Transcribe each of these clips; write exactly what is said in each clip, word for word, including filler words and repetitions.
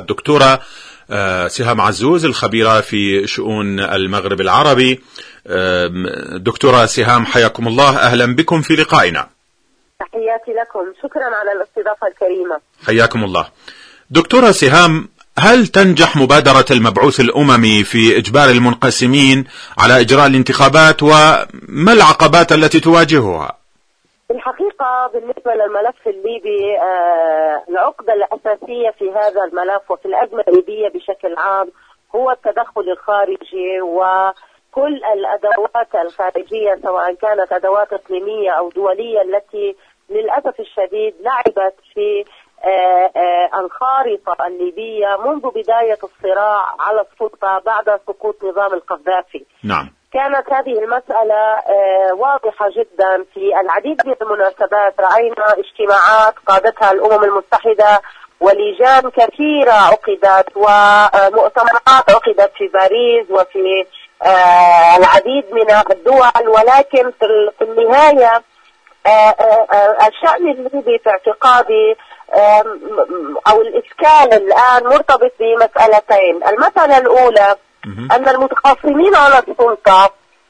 الدكتورة سهام عزوز الخبيرة في شؤون المغرب العربي. دكتورة سهام، حياكم الله، أهلا بكم في لقائنا. تحياتي لكم، شكرا على الاستضافة الكريمة. حياكم الله. دكتورة سهام، هل تنجح مبادرة المبعوث الأممي في إجبار المنقسمين على إجراء الانتخابات، وما العقبات التي تواجهها؟ الحقيقة بالنسبة للملف الليبي، آه العقدة الأساسية في هذا الملف وفي الأزمة الليبية بشكل عام هو التدخل الخارجي، وكل الأدوات الخارجية سواء كانت أدوات إقليمية أو دولية التي للأسف الشديد لعبت في آه آه الخارطة الليبية منذ بداية الصراع على السلطة بعد سقوط نظام القذافي. نعم. كانت هذه المسألة واضحة جدا في العديد من المناسبات. رأينا اجتماعات قادتها الأمم المتحدة ولجان كثيرة عقدت ومؤتمرات عقدت في باريس وفي العديد من الدول، ولكن في النهاية الشأن الليبي في اعتقادي أو الإشكال الآن مرتبط بمسألتين. المسألة الأولى أن المتخاصمين على السلطة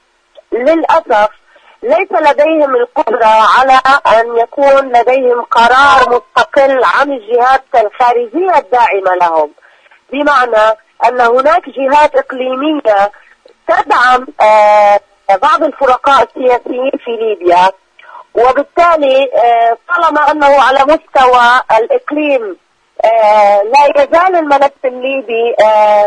للأسف ليس لديهم القدرة على أن يكون لديهم قرار مستقل عن الجهات الخارجية الداعمة لهم، بمعنى أن هناك جهات إقليمية تدعم بعض الفرقاء السياسيين في ليبيا، وبالتالي طالما أنه على مستوى الإقليم لا يزال الملف الليبي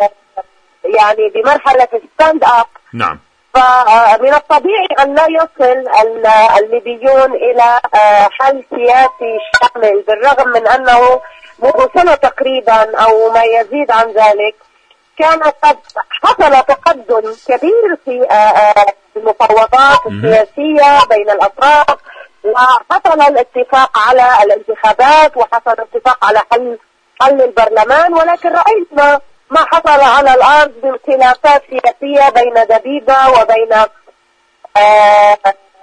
يعني بمرحلة ستاند اب. نعم. فمن الطبيعي أن لا يصل الليبيون إلى حل سياسي شامل، بالرغم من أنه منذ سنة تقريبا أو ما يزيد عن ذلك كان قد حصل تقدم كبير في المفاوضات السياسية بين الأطراف، وحصل الاتفاق على الانتخابات وحصل الاتفاق على حل حل البرلمان، ولكن رأينا ما حصل على الأرض من خلافات سياسية بين دبيبة وبين آه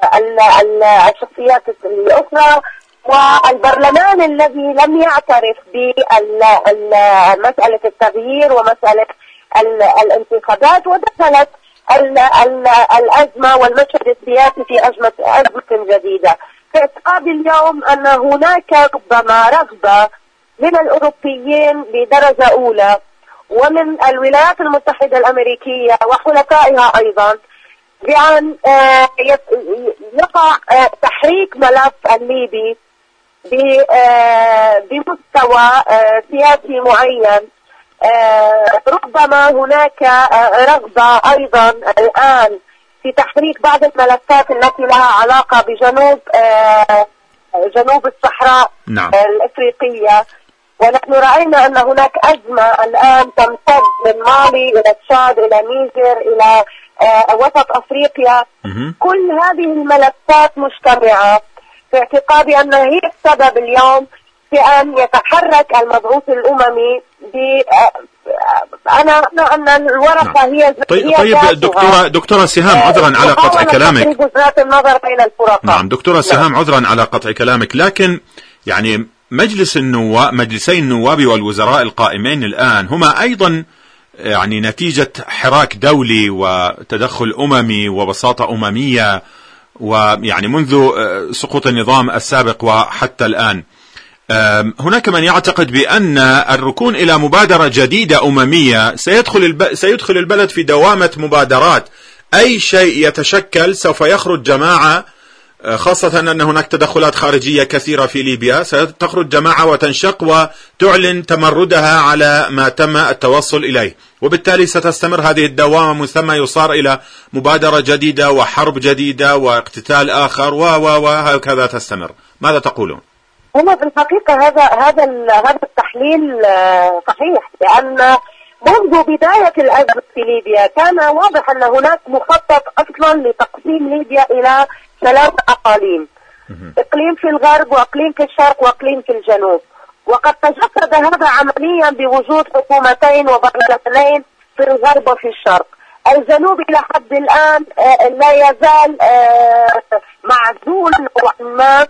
الشخصيات الأخرى، والبرلمان الذي لم يعترف بمسألة التغيير ومسألة الانتخابات، ودخلت الأزمة والمشهد السياسي في أزمة أزمة جديدة. في اعتقادي اليوم أن هناك ربما رغبة من الأوروبيين بدرجة أولى ومن الولايات المتحدة الأمريكية وحلفائها أيضا بأن يقع تحريك ملف الليبي بمستوى سياسي معين. ربما هناك رغبة أيضا الآن في تحريك بعض الملفات التي لها علاقة بجنوب جنوب الصحراء نعم. الأفريقية، ونحن رأينا أن هناك أزمة الآن تمتد من مالي إلى تشاد إلى نيجر إلى آه وسط أفريقيا. مه. كل هذه الملفات مجتمعة. في اعتقادي أن هي السبب اليوم في أن يتحرك المبعوث الأممي ب أنا أن الورقة نعم. هي طيب, هي طيب دكتورة دكتورة سهام، عذرا على قطع كلامك. النظر بين الفرقاء. نعم دكتورة سهام، عذرا على قطع كلامك، لكن يعني مجلس النواب مجلسي النواب والوزراء القائمين الآن هما أيضا يعني نتيجة حراك دولي وتدخل أممي وبساطة أممية، ويعني منذ سقوط النظام السابق وحتى الآن. هناك من يعتقد بأن الركون إلى مبادرة جديدة أممية سيدخل الب... سيدخل البلد في دوامة مبادرات. أي شيء يتشكل سوف يخرج جماعة، خاصة أن هناك تدخلات خارجية كثيرة في ليبيا، ستخرج جماعة وتنشق وتعلن تمردها على ما تم التوصل إليه، وبالتالي ستستمر هذه الدوامة من ثم يصار إلى مبادرة جديدة وحرب جديدة واقتتال آخر و و وهكذا تستمر. ماذا تقولون؟ هنا في الحقيقة هذا هذا هذا التحليل صحيح، لأن منذ بداية الأزمة في ليبيا كان واضح أن هناك مخطط أصلا لتقسيم ليبيا إلى ثلاث أقاليم، إقليم في الغرب وإقليم في الشرق وإقليم في الجنوب، وقد تجسد هذا عمليا بوجود حكومتين وبرلمانين في الغرب وفي الشرق. الجنوب إلى حد الآن لا يزال معزول نوعا ما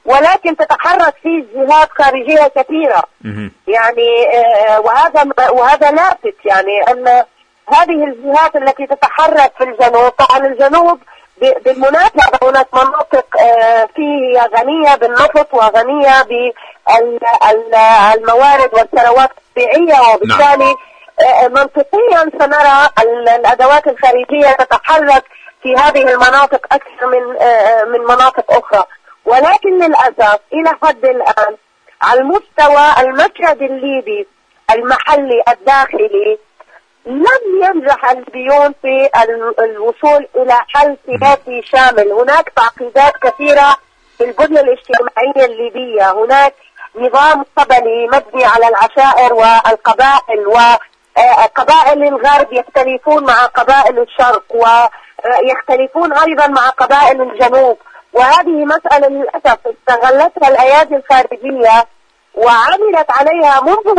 ولكن تتحرك فيه جهات خارجية كثيرة. يعني وهذا وهذا لافت، يعني أن هذه الجهات التي تتحرك في الجنوب، طبعا الجنوب بالمناسبة هناك مناطق فيه غنية بالنفط وغنية بالموارد والثروات الطبيعية، وبالتالي منطقيا سنرى الأدوات الخارجية تتحرك في هذه المناطق أكثر من من مناطق أخرى. ولكن للأسف إلى حد الآن على المستوى المشهد الليبي المحلي الداخلي لم ينجح الليبيون في الوصول إلى حل سياسي شامل. هناك تعقيدات كثيرة في البنية الاجتماعية الليبية، هناك نظام قبلي مبني على العشائر والقبائل، وقبائل الغرب يختلفون مع قبائل الشرق ويختلفون أيضا مع قبائل الجنوب، وهذه مسألة للأسف استغلتها الأيادي الخارجية وعملت عليها منذ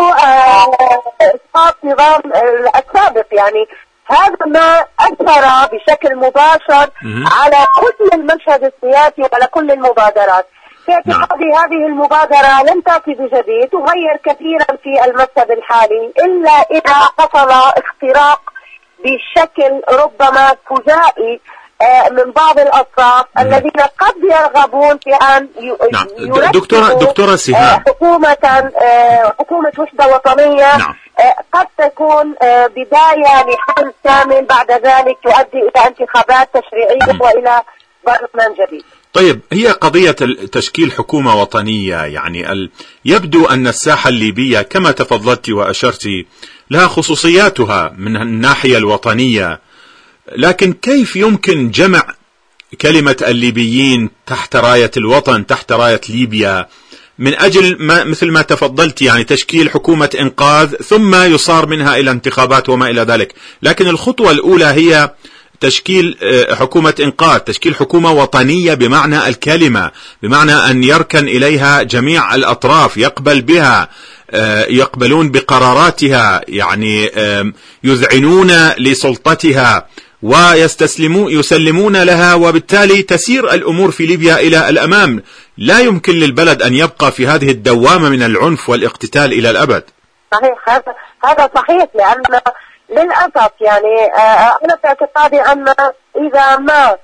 إسقاط نظام السابق. يعني هذا ما أثر بشكل مباشر على كل المشهد السياسي وعلى كل المبادرات. في اعتقادي هذه المبادرة لم تأتي بجديد، تغير كثيرا في المشهد الحالي إلا إذا حصل اختراق بشكل ربما فجائي من بعض الأطراف الذين قد يرغبون في أن نعم. دكتورة دكتورة سهام، حكومة حكومة وحدة وطنية نعم. قد تكون بداية لحل كامل بعد ذلك تؤدي إلى انتخابات تشريعية وإلى برلمان جديد. طيب، هي قضية تشكيل حكومة وطنية، يعني ال... يبدو أن الساحة الليبية كما تفضلت وأشرت لها خصوصياتها من الناحية الوطنية، لكن كيف يمكن جمع كلمة الليبيين تحت راية الوطن، تحت راية ليبيا، من أجل ما مثل ما تفضلت يعني تشكيل حكومة إنقاذ ثم يصار منها إلى انتخابات وما إلى ذلك؟ لكن الخطوة الأولى هي تشكيل حكومة إنقاذ، تشكيل حكومة وطنية بمعنى الكلمة، بمعنى أن يركن إليها جميع الأطراف، يقبل بها، يقبلون بقراراتها، يعني يذعنون لسلطتها ويستسلمون يسلمون لها، وبالتالي تسير الأمور في ليبيا إلى الأمام. لا يمكن للبلد أن يبقى في هذه الدوامة من العنف والاقتتال إلى الأبد. صحيح، هذا هذا صحيح، لأن للأسف يعني أنا في اعتقادي أن إذا ما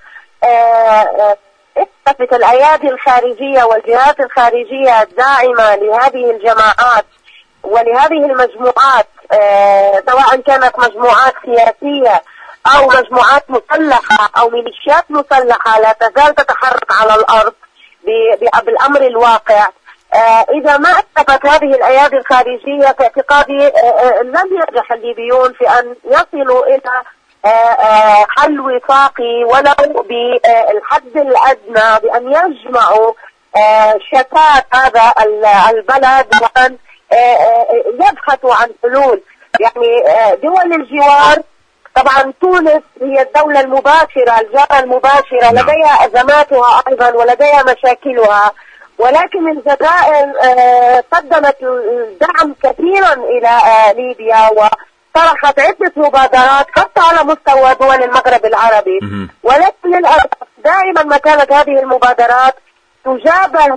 اكتفت الأيادي الخارجية والجهات الخارجية الداعمة لهذه الجماعات ولهذه المجموعات، سواء كانت مجموعات سياسية أو مجموعات مسلحة أو ميليشيات مسلحة لا تزال تتحرك على الأرض بالأمر الواقع، إذا ما اكتفت هذه الأيادي الخارجية في اعتقادي لن ينجح الليبيون في أن يصلوا إلى حل وفاقي ولو بالحد الأدنى، بأن يجمعوا شتات هذا البلد وأن يبحثوا عن حلول. يعني دول الجوار، طبعا تونس هي الدولة المباشرة الجارة المباشرة، لديها أزماتها أيضا ولديها مشاكلها، ولكن الجزائر قدمت دعم كثيرا إلى ليبيا وطرحت عدة مبادرات حتى على مستوى دول المغرب العربي، ولكن للأسف دائما ما كانت هذه المبادرات تجابه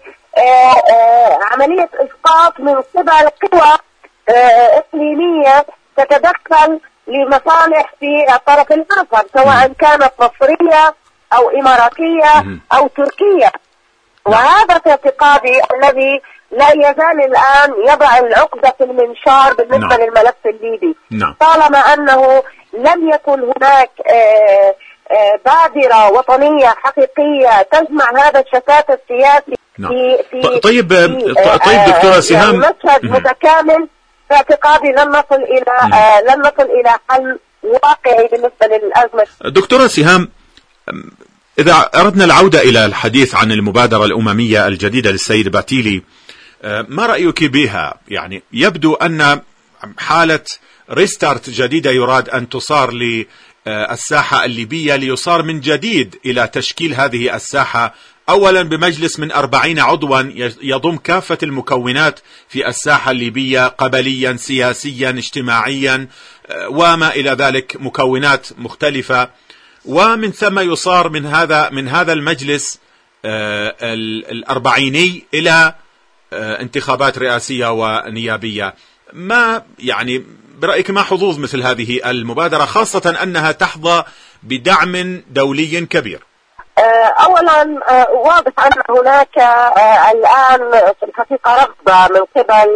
بعملية إسقاط من قبل قوى إقليمية تتدخل لمصالح في الطرف الآخر، سواء كانت مصرية أو إماراتية أو تركية. وهذا في اعتقادي الذي لا يزال الآن يضع العقدة في المنشار بالنسبة نعم. للملف الليبي نعم. طالما أنه لم يكن هناك آآ آآ بادرة وطنية حقيقية تجمع هذا الشتات السياسي نعم. في, في طيب في طيب دكتورة سهام، مشهد متكامل، في اعتقادي لن نصل إلى لن نصل إلى حل واقعي بالنسبة للأزمة. دكتورة سهام، إذا أردنا العودة إلى الحديث عن المبادرة الأممية الجديدة للسيد باتيلي، ما رأيك بها؟ يعني يبدو أن حالة ريستارت جديدة يراد أن تصار للساحة الليبية، ليصار من جديد إلى تشكيل هذه الساحة، أولا بمجلس من أربعين عضوا يضم كافة المكونات في الساحة الليبية، قبليا سياسيا اجتماعيا وما إلى ذلك، مكونات مختلفة، ومن ثم يصار من هذا من هذا المجلس الأربعيني إلى انتخابات رئاسية ونيابية. ما يعني برأيك ما حظوظ مثل هذه المبادرة، خاصة أنها تحظى بدعم دولي كبير؟ أولا واضح أن هناك الآن في الحقيقة رغبة من قبل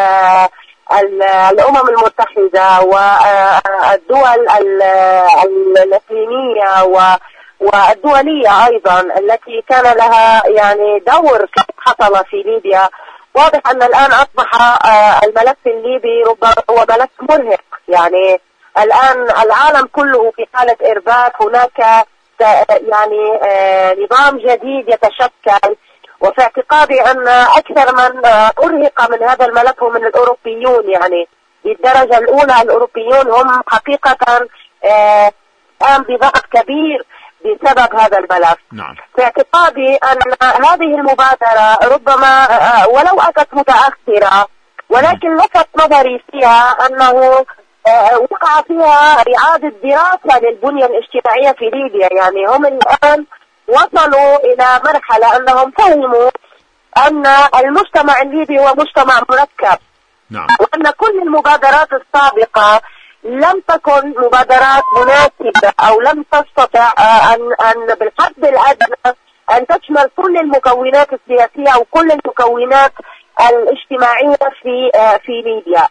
الأمم المتحدة والدول الإقليمية والدولية أيضا التي كان لها يعني دور حصل في ليبيا. واضح أن الآن أصبح الملف الليبي ربما هو ملف مرهق، يعني الآن العالم كله في حالة إرباك. هناك يعني نظام جديد يتشكل، وفي اعتقادي أن أكثر من أرهق من هذا الملف من الأوروبيون، يعني بالدرجة الأولى الأوروبيون هم حقيقة قام بضغط كبير بسبب هذا الملف. نعم. في اعتقادي أن هذه المبادرة ربما ولو أتت متأخرة، ولكن لفت نظري فيها أنه وقع فيها إعادة دراسة للبنية الاجتماعية في ليبيا. يعني هم الآن وصلوا إلى مرحلة أنهم فهموا أن المجتمع الليبي هو مجتمع مركب. نعم. وأن كل المبادرات السابقة لم تكن مبادرات مناسبة أو لم تستطع أن أن بالحد الأدنى أن تشمل كل المكونات السياسية أو كل المكونات الاجتماعية في في ليبيا.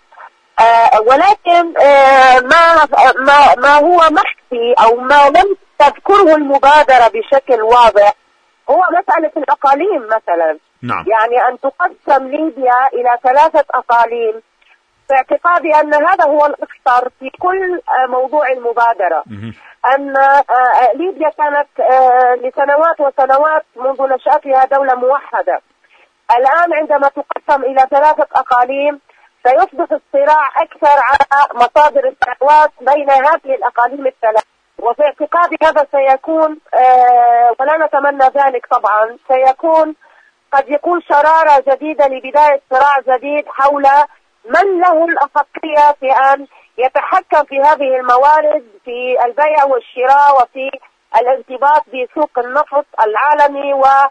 ولكن ما ما ما هو مخفي أو ما لم تذكره المبادرة بشكل واضح هو مسألة الأقاليم مثلا. نعم. يعني أن تقسم ليبيا إلى ثلاثة أقاليم. في اعتقادي أن هذا هو الأخطر في كل موضوع المبادرة. أن ليبيا كانت لسنوات وسنوات منذ نشأتها دولة موحدة. الآن عندما تقسم إلى ثلاثة أقاليم سيصبح الصراع أكثر على مصادر الثروات بين هذه الأقاليم الثلاث. وفي اعتقادي هذا سيكون ولا نتمنى ذلك طبعا، سيكون قد يكون شرارة جديدة لبداية صراع جديد حول من له الأحقية في أن يتحكم في هذه الموارد في البيع والشراء وفي الارتباط بسوق النفط العالمي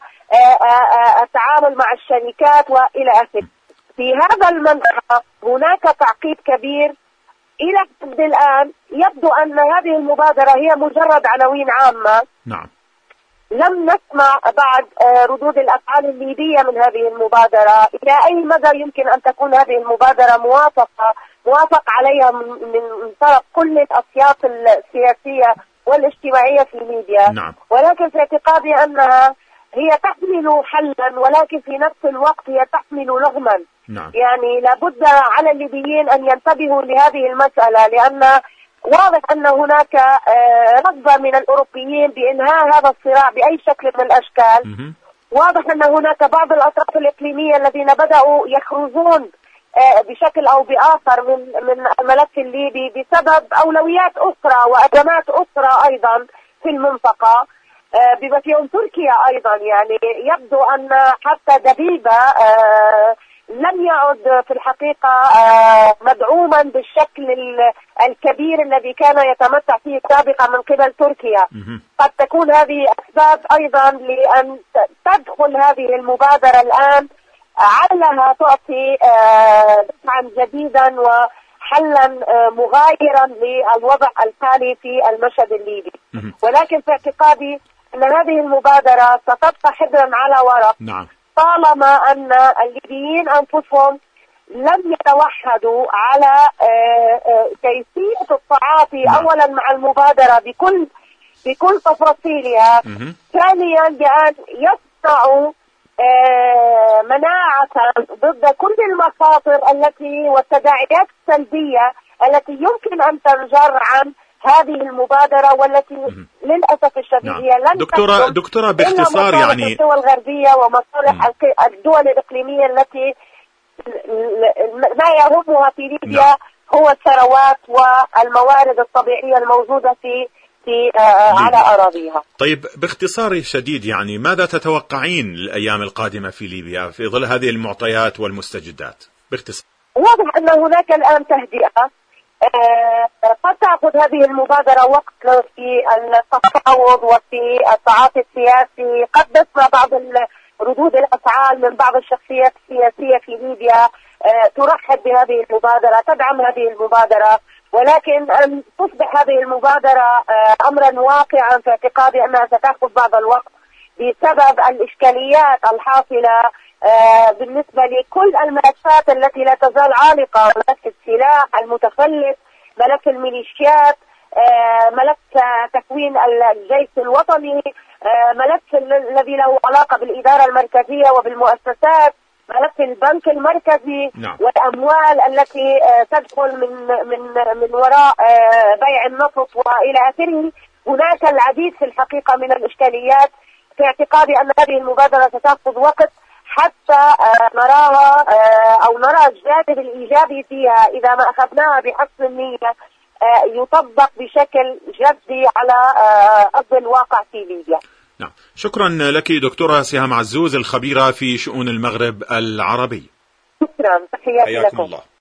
والتعامل مع الشركات وإلى آخره. في هذا المنطقة هناك تعقيد كبير إلى حد الآن. يبدو أن هذه المبادرة هي مجرد عناوين عامة. نعم. لم نسمع بعد ردود الأفعال الليبية من هذه المبادرة. إلى أي مدى يمكن أن تكون هذه المبادرة موافقة موافق عليها من من طرف كل الأسياط السياسية والاجتماعية في ليبيا. نعم. ولكن في اعتقادي أنها هي تحمل حلا، ولكن في نفس الوقت هي تحمل لغما. نعم. يعني لابد على الليبيين أن ينتبهوا لهذه المسألة، لأن واضح أن هناك رغبة من الأوروبيين بإنهاء هذا الصراع بأي شكل من الأشكال. واضح أن هناك بعض الأطراف الإقليمية الذين بدأوا يخرجون بشكل أو بآخر من من الملف الليبي بسبب أولويات أخرى وأزمات أخرى أيضا في المنطقة بما فيهم تركيا أيضا. يعني يبدو أن حتى دبيبة لم يعد في الحقيقة مدعوما بالشكل الكبير الذي كان يتمتع فيه سابقا من قبل تركيا. قد تكون هذه أسباب أيضا لأن تدخل هذه المبادرة الآن علها تعطي دفعا جديدا وحلا مغايرا للوضع الحالي في المشهد الليبي. ولكن في اعتقادي أن هذه المبادرة ستبقى حبرا على ورق. نعم. طالما أن الليبيين أنفسهم لم يتوحدوا على كيفية التعاطي. نعم. أولا مع المبادرة بكل بكل تفاصيلها. ثانيا بأن يصنعوا مناعة ضد كل المخاطر التي والتداعيات السلبية التي يمكن أن تنجر عن هذه المبادرة والتي م- للأسف الشديد نعم. هي لن دكتورة دكتورة باختصار يعني الدول الغربية ومصالح الدول الإقليمية التي ما يهمها في ليبيا نعم. هو الثروات والموارد الطبيعية الموجودة في في آه على أراضيها. طيب باختصار شديد يعني ماذا تتوقعين الأيام القادمة في ليبيا في ظل هذه المعطيات والمستجدات باختصار؟ واضح أن هناك الآن تهدئة قد تأخذ هذه المبادرة وقت في التفاوض وفي التعاطي السياسي. قد نسمع بعض ردود الأفعال من بعض الشخصيات السياسية في ليبيا ترحب بهذه المبادرة، تدعم هذه المبادرة، ولكن أن تصبح هذه المبادرة أمرا واقعا في اعتقادي أنها ستأخذ بعض الوقت بسبب الإشكاليات الحاصلة بالنسبة لكل الملفات التي لا تزال عالقة: ملف السلاح المتخلف، ملف الميليشيات، ملف تكوين الجيش الوطني، ملف الذي له علاقة بالإدارة المركزية وبالمؤسسات، ملف البنك المركزي. نعم. والأموال التي تدخل من من من وراء بيع النفط وإلى آخره. هناك العديد في الحقيقة من الإشكاليات. في اعتقادي أن هذه المبادرة ستأخذ وقت حتى نراها أو نرى الجانب الإيجابي فيها إذا ما أخذناها بحسن النية يطبق بشكل جدي على أرض الواقع في ليبيا. نعم، شكرا لك دكتورة سهام عزوز الخبيرة في شؤون المغرب العربي. شكرا، تحياتي لكم. الله.